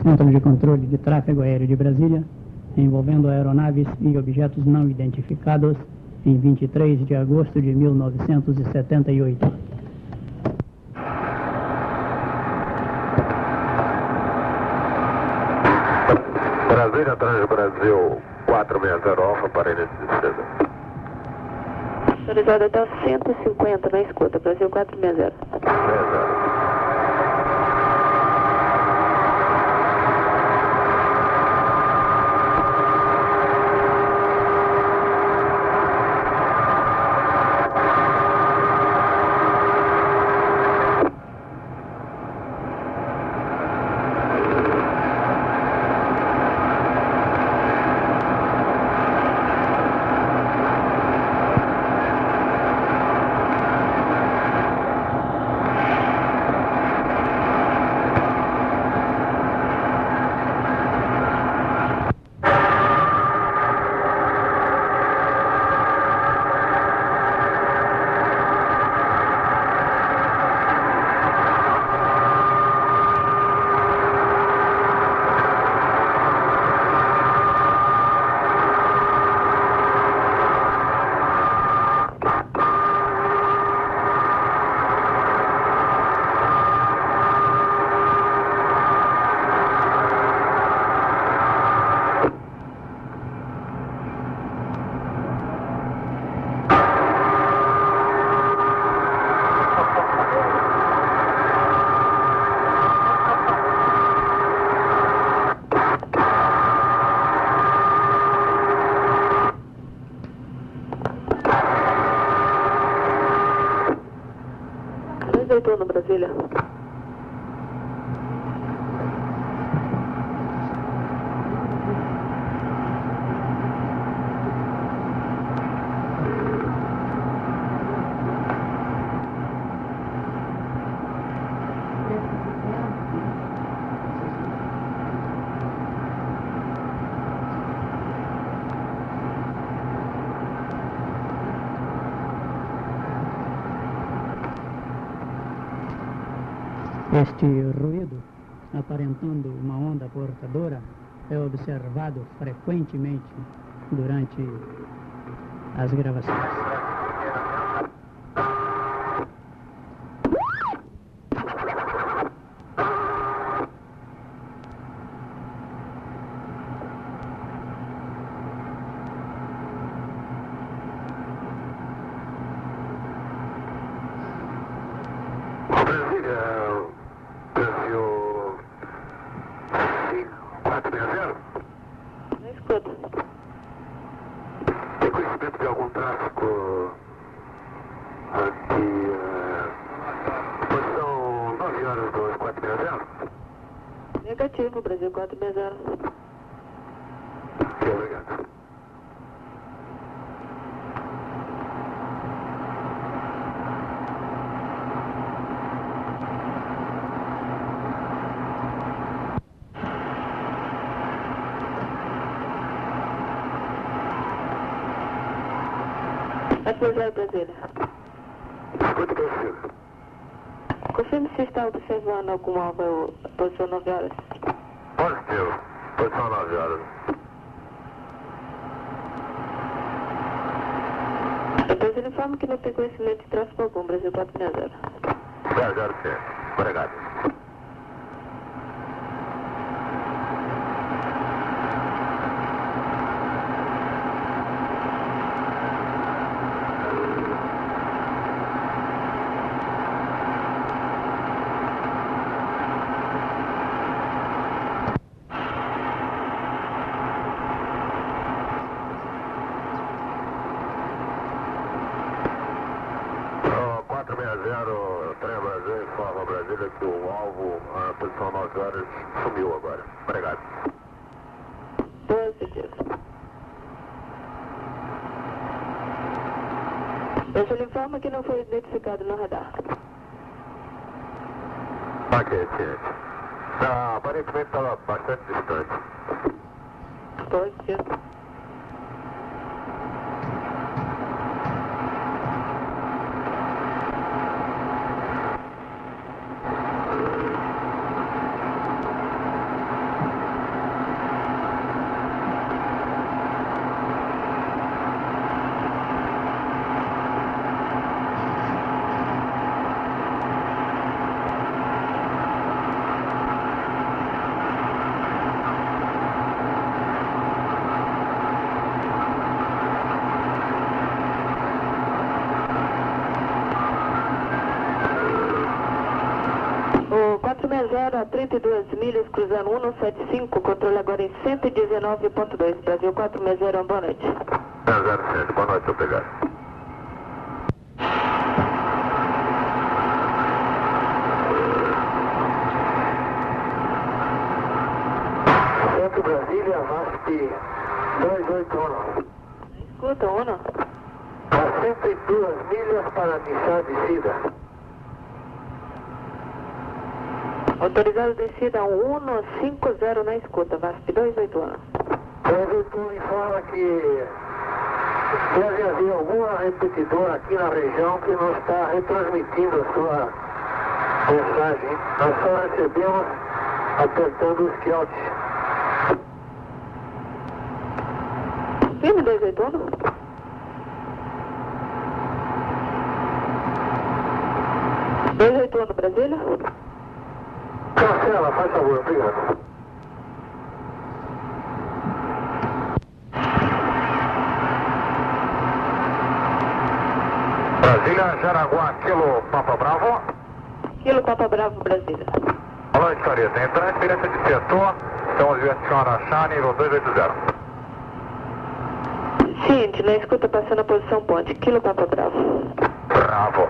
Centro de Controle de Tráfego Aéreo de Brasília, envolvendo aeronaves e objetos não identificados, em 23 de agosto de 1978. Brasília, Transbrasil 460 Alfa, para início de descida. Autorizado até 150 na escuta, Brasil 460. 60. No Brasília. Este ruído, aparentando uma onda portadora, é observado frequentemente durante as gravações. Tem conhecimento de algum tráfico aqui? Posição 9 horas do 460? Negativo, Brasil 460. Ok, obrigado. Atualizado, Brasília. Muito possível. Confirme se está observando algum alvo, posição 9 horas. Positivo. Posição 9 horas. Depois ele informa que não tem conhecimento de tráfego algum, Brasil 460. 00 sim. Obrigado. Trem Brasil, informa Brasília que o alvo, a posição 9 horas, sumiu agora. Obrigado. Positivo. Ele informa que não foi identificado no radar. Ok, ciente. Aparentemente estava bastante distante. Positivo. 0 a 32 milhas, cruzando 175, controle agora em 119.2, Brasil 460, boa noite. 07, boa noite, obrigado. Centro Brasília, VASP 281. Escuta, Uno. A 102 milhas para Nissá descida. Autorizado descida 150 na escuta, VASP 281. O veículo informa que deve haver alguma repetidora aqui na região que não está retransmitindo a sua mensagem. Nós só recebemos apertando os QWERTY. Firme 281. no Brasília? Cancela, faz favor, obrigado. Brasília, Jaraguá, Kilo Papa Bravo. Kilo Papa Bravo, Brasília. Alô, história, tem transferência de setor, estamos direcionando a Chá, nível 280. Ciente, na escuta passando a posição ponte, Kilo Papa Bravo. Bravo.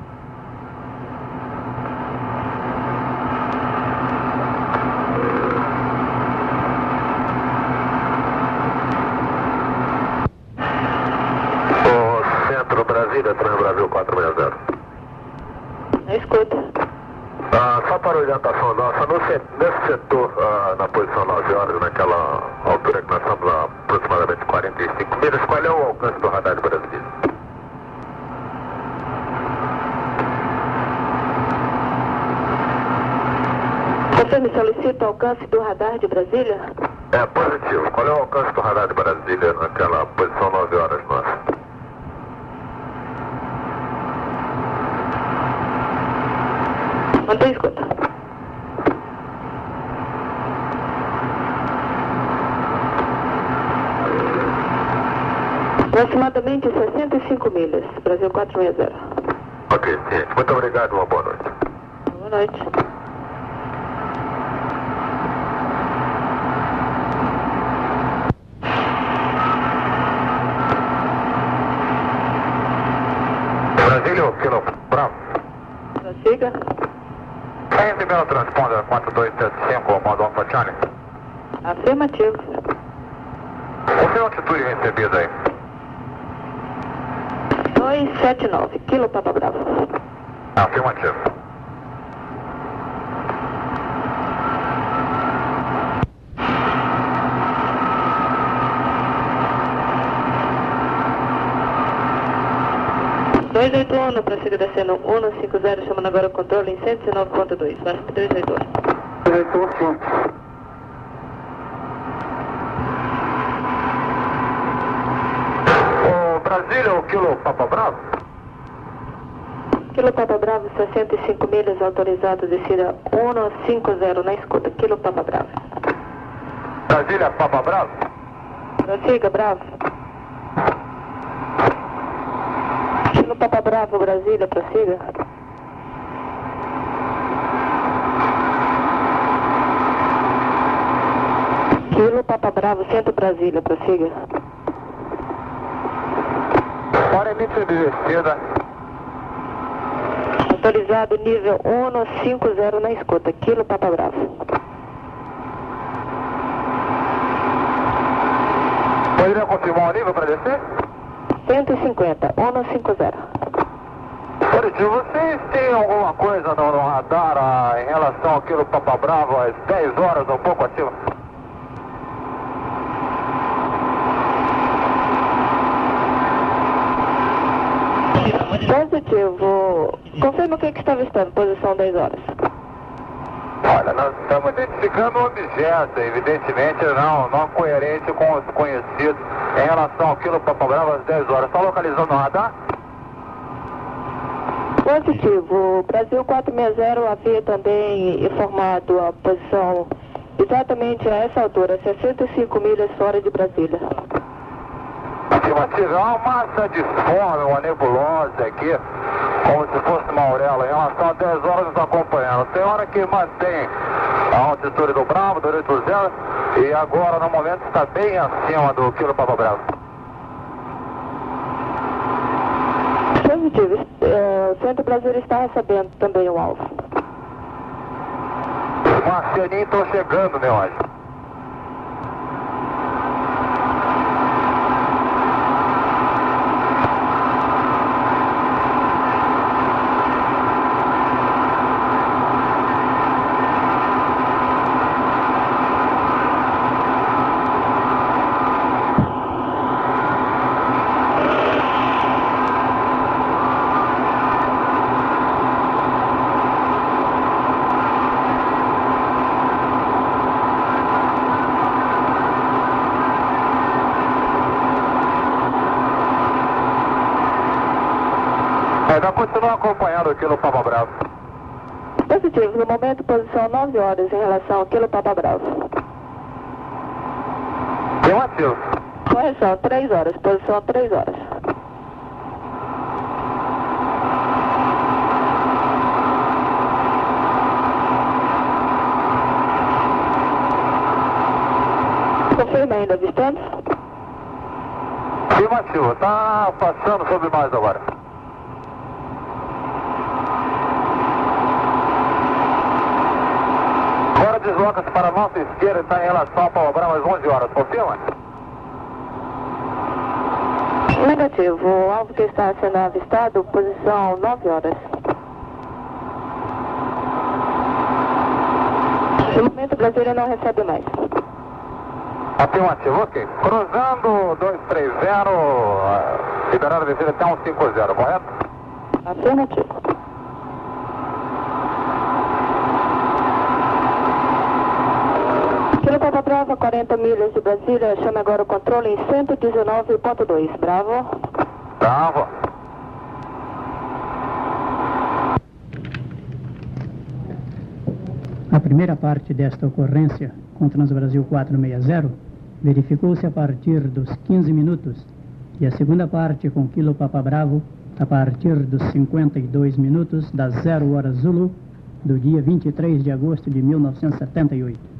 O centro Brasília, Trans Brasil 460. Na escuta. Só para orientação nossa, nesse setor, na posição 9 horas, naquela altura que nós estamos a aproximadamente 45 milhas, qual é o alcance do radar de Brasília? Você me solicita o alcance do radar de Brasília? É positivo. Qual é o alcance do radar de Brasília naquela posição 9 horas nossa? Mantém escuta. Aproximadamente 65 milhas, Brasil 460. Ok, ciente. Muito obrigado, uma boa noite. Boa noite. Brasília, o Kilo Bravo. Prossiga. Recebeu o transponder 4275, modo Alpha Charlie. Afirmativo. O seu altitude recebida aí? 279, Kilo Papa Bravo. Afirmativo. no prossiga descendo 150, chamando agora o controle em 119.2, VASP 281. 281, sim. O Brasília, o Kilo Papa Bravo? Kilo Papa Bravo, 65 milhas, autorizado, descida 150 na escuta, Kilo Papa Bravo. Brasília, Papa Bravo? Prossiga, Bravo. Kilo Papa Bravo, Brasília, prossiga. Kilo Papa Bravo, centro Brasília, prossiga. Hora limite de descida. Autorizado nível 150 na escuta, Kilo Papa Bravo. Poderia confirmar o nível para descer? 150, 150. Positivo, vocês têm alguma coisa no radar em relação ao Kilo Papa Bravo às 10 horas, um pouco acima? Positivo. Confirma o que está avistando, posição 10 horas. Olha, nós estamos identificando um objeto, evidentemente não coerente com os conhecidos em relação ao Kilo Papa Bravo às 10 horas. Está localizando o radar? Positivo. Brasil 460 havia também informado a posição exatamente a essa altura, 65 milhas fora de Brasília. Afirmativo, há uma massa de fome, uma nebulosa aqui, como se fosse uma auréola. Em relação a 10 horas nos acompanhando. Tem hora que mantém a altitude do Bravo, do 80, e agora no momento está bem acima do quilo Papa Bravo. Positivo. O Centro Brasília está recebendo também o alvo. Os marcianinhos estão chegando, meu anjo. Ainda continua acompanhando o quilo Papa Bravo. Positivo. No momento, posição 9 horas em relação ao quilo Papa Bravo. Afirmativo. Correção, 3 horas. Posição 3 horas. Confirma ainda, avistando? Afirmativo. Está passando sobre mais agora. Agora desloca-se para a nossa esquerda e está em relação ao Papa Bravo às 11 horas. Confirma? Negativo. O alvo que está sendo avistado, posição 9 horas. No momento, Brasília não recebe mais. Afirmativo, ok. Cruzando 230, liberado a descida até 150, correto? Afirmativo. Quilo Papa Bravo, 40 milhas de Brasília, chame agora o controle em 119.2. Bravo. Bravo. A primeira parte desta ocorrência, com Transbrasil 460, verificou-se a partir dos 15 minutos e a segunda parte, com quilo Papa Bravo, a partir dos 52 minutos das 0 horas Zulu, do dia 23 de agosto de 1978.